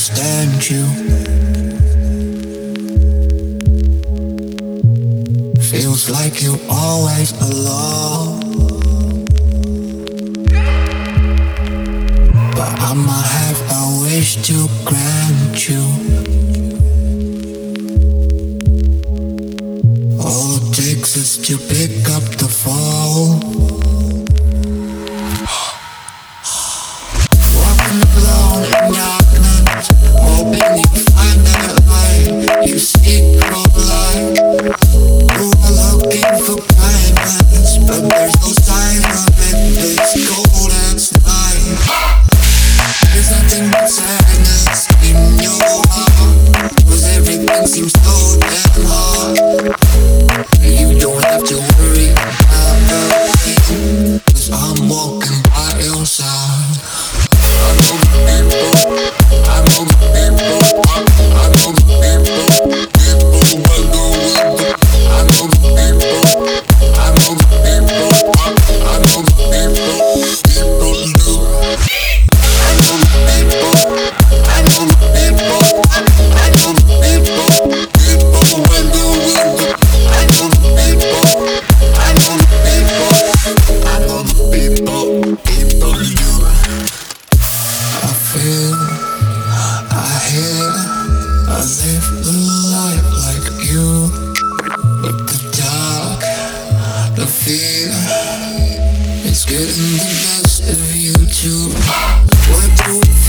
understand you. Feels like you're always alone, but I might have a wish to grant you. All it takes is to pick up the phone. Walking alone in darkness, hoping you find that light you seek for life. You are looking for kindness, but there's no sign of it. It's cold outside. There's nothing but sadness in your heart, 'cause everything seems so damn hard. You don't have to worry about nothing, 'cause I'm walking by your side. I know the people, I know the people, I know the people, people wonder what. I know the people, I know the people, I know the people, people do. I know the people, I know the people, I know the people, people wonder what. I know the people, I know the people, I know the people, people do. I feel, I hear, I live the life like you. But the dark, the fear, it's getting the best of you too. What do we